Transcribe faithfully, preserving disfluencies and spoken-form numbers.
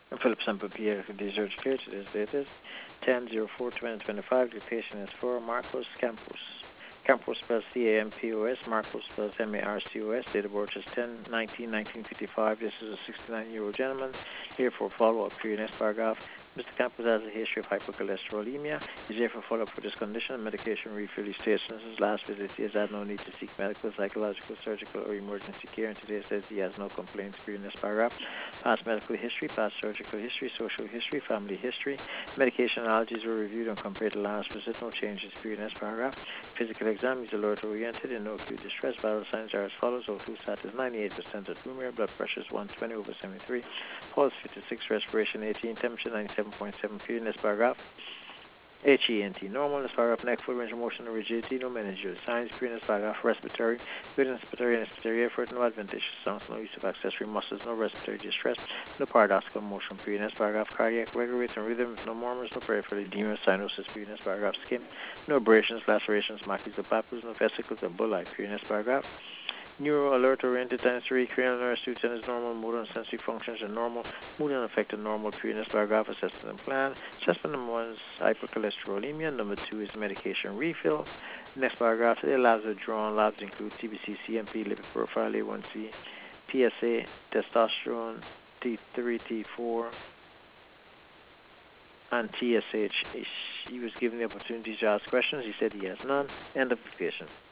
And Philip Sample Pierre, the George Care, today's date is ten oh four twenty twenty-five. The patient is for Marcos Campos. Campos spells C A M P O S. Marcos spells M A R C O S. Date of birth is ten nineteen nineteen fifty-five. This is a sixty-nine-year-old gentleman. Here for follow-up period. Next paragraph. Mister Campos has a history of hypercholesterolemia. He's here for follow-up for this condition. Medication refill. He states since his last visit he has had no need to seek medical, psychological, surgical, or emergency care. And today says he has no complaints. Period. Next paragraph. Past medical history, past surgical history, social history, family history. Medication allergies were reviewed and compared to last visit. No changes. Period. Next paragraph. Physical exam, he's alert-oriented and no acute distress. Vital signs are as follows. O two sat is ninety-eight percent at room air. Blood pressure is one twenty over seventy-three. Pulse fifty-six, respiration eighteen, temperature ninety-seven point seven. Period. Next paragraph. H E N T, normal. Next paragraph. Neck, full range of motion, and rigidity, no meningeal signs. Period. Next paragraph. Respiratory, good inspiratory and expiratory effort, no adventitious sounds, no use of accessory muscles, no respiratory distress, no paradoxical motion. Period. Next paragraph. Cardiac, regular rate and rhythm, no murmurs, no peripheral edema, cyanosis. Period. Next paragraph. Skin, no abrasions, lacerations, macules, or papules, no vesicles, or bullae. Period. Next paragraph. Neuro alert oriented dentistry, cranial nerve suits and is normal, motor and sensory functions are normal, mood unaffected normal. Period. Next paragraph. Assessment and plan. Assessment number one is hypercholesterolemia. Number two is medication refill. Next paragraph. The labs are drawn. Labs include T B C, C M P, lipid profile, A one C, P S A, testosterone, T three, T four, and T S H. He was given the opportunity to ask questions. He said he has none. End of the patient.